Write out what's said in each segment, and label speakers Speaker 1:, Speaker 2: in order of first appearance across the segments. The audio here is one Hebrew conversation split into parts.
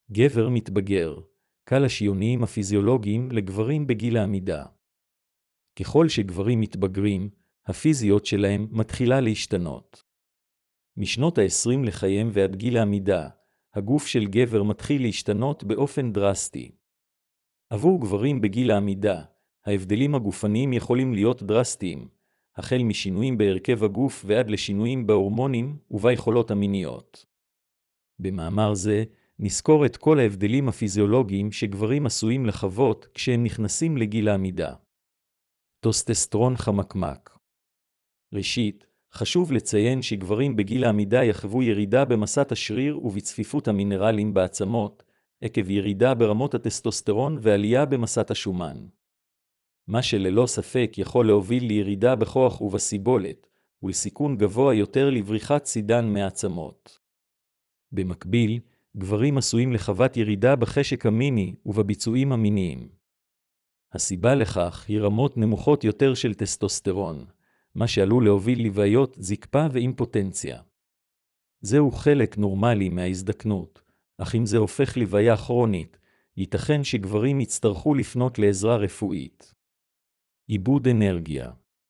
Speaker 1: גבר מתבגר, קל השיוניים הפיזיולוגיים לגברים בגיל העמידה. ככל שגברים מתבגרים, הפיזיות שלהם מתחילה להשתנות. משנות ה-20 לחייהם ועד גיל העמידה, הגוף של גבר מתחיל להשתנות באופן דרסטי. עבור גברים בגיל העמידה, ההבדלים הגופניים יכולים להיות דרסטיים, החל משינויים בהרכב הגוף ועד לשינויים בהורמונים וביכולות המיניות. במאמר זה, נזכור את כל ההבדלים הפיזיולוגיים שגברים עשויים לחוות כשהם נכנסים לגיל העמידה. טוסטסטרון חמקמק. ראשית, חשוב לציין שגברים בגיל העמידה יחוו ירידה במסת השריר ובצפיפות המינרלים בעצמות, עקב ירידה ברמות הטסטוסטרון ועלייה במסת השומן. מה שללא ספק יכול להוביל לירידה בכוח ובסיבולת, ולסיכון גבוה יותר לבריחת סידן מעצמות. במקביל, גברים עשויים לחוות ירידה בחשק המיני ובביצועים המיניים. הסיבה לכך היא רמות נמוכות יותר של טסטוסטרון, מה שעלול להוביל לבעיות זקפה ואימפוטנציה. זהו חלק נורמלי מההזדקנות, אך אם זה הופך לבעיה כרונית, ייתכן שגברים יצטרכו לפנות לעזרה רפואית. איבוד אנרגיה.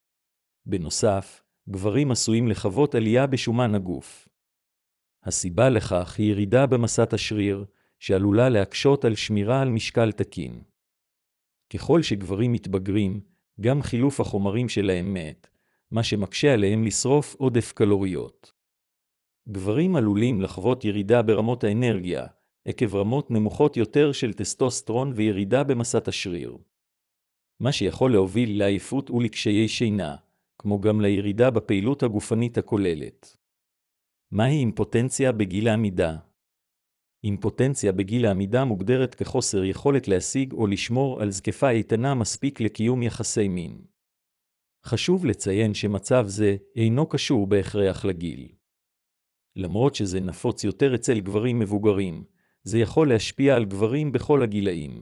Speaker 1: בנוסף, גברים עשויים לחוות עלייה בשומן הגוף. הסיבה לכך היא ירידה במסת השריר, שעלולה להקשות על שמירה על משקל תקין. ככל שגברים מתבגרים, גם חילוף החומרים שלהם מת, מה שמקשה עליהם לשרוף עודף קלוריות. גברים עלולים לחוות ירידה ברמות האנרגיה, עקב רמות נמוכות יותר של טסטוסטרון וירידה במסת השריר. מה שיכול להוביל לעייפות ולקשיי שינה, כמו גם לירידה בפעילות הגופנית הכוללת. מהי אימפוטנציה בגיל העמידה? אימפוטנציה בגיל העמידה מוגדרת כחוסר יכולת להשיג או לשמור על זקפה איתנה מספיק לקיום יחסי מין. חשוב לציין שמצב זה אינו קשור בהכרח לגיל. למרות שזה נפוץ יותר אצל גברים מבוגרים, זה יכול להשפיע על גברים בכל הגילאים.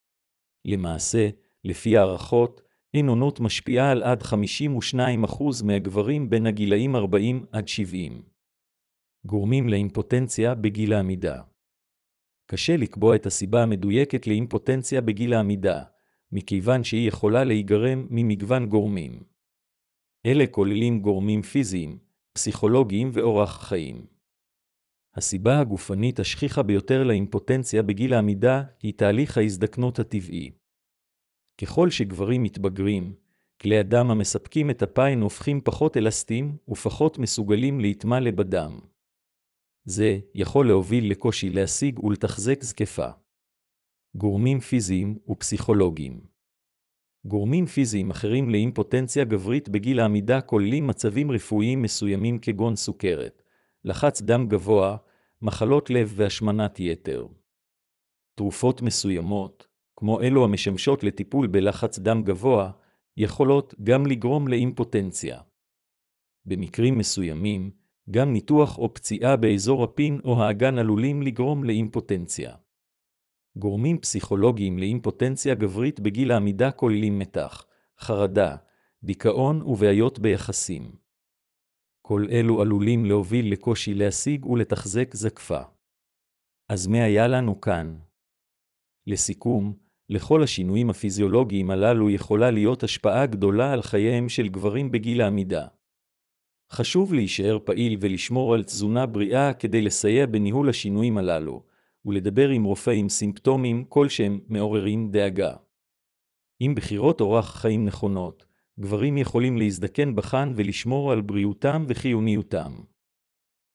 Speaker 1: למעשה, לפי הערכות, אין-אונות משפיעה על עד 52% מהגברים בין הגילאים 40 עד 70. גורמים לאימפוטנציה בגיל העמידה. קשה לקבוע את הסיבה המדויקת לאימפוטנציה בגיל העמידה, מכיוון שהיא יכולה להיגרם ממגוון גורמים. אלה כוללים גורמים פיזיים, פסיכולוגיים ואורח חיים. הסיבה הגופנית השכיחה ביותר לאימפוטנציה בגיל העמידה היא תהליך ההזדקנות הטבעי. ככל שגברים מתבגרים, כלי הדם המספקים את הפין הופכים פחות אלסטיים ופחות מסוגלים להתמלא בדם. זה יכול להוביל לקושי להשיג ולתחזק זקפה. גורמים פיזיים ופסיכולוגיים. גורמים פיזיים אחרים לאימפוטנציה גברית בגיל העמידה כוללים מצבים רפואיים מסוימים כגון סוכרת, לחץ דם גבוה, מחלות לב והשמנת יתר. תרופות מסוימות, כמו אלו המשמשות לטיפול בלחץ דם גבוה, יכולות גם לגרום לאימפוטנציה. במקרים מסוימים, גם ניתוח או פציעה באזור הפין או האגן עלולים לגרום לאימפוטנציה. גורמים פסיכולוגיים לאימפוטנציה גברית בגיל העמידה כוללים מתח, חרדה, דיכאון ובעיות ביחסים. כל אלו עלולים להוביל לקושי להשיג ולתחזק זקפה. אז מה היה לנו כאן? לסיכום, לכל השינויים הפיזיולוגיים הללו יכולה להיות השפעה גדולה על חייהם של גברים בגיל העמידה. חשוב להישאר פעיל ולשמור על תזונה בריאה כדי לסייע בניהול השינויים הללו, ולדבר עם רופא עם סימפטומים כלשהם מעוררים דאגה. עם בחירות אורח חיים נכונות, גברים יכולים להזדקן בחן ולשמור על בריאותם וחיוניותם.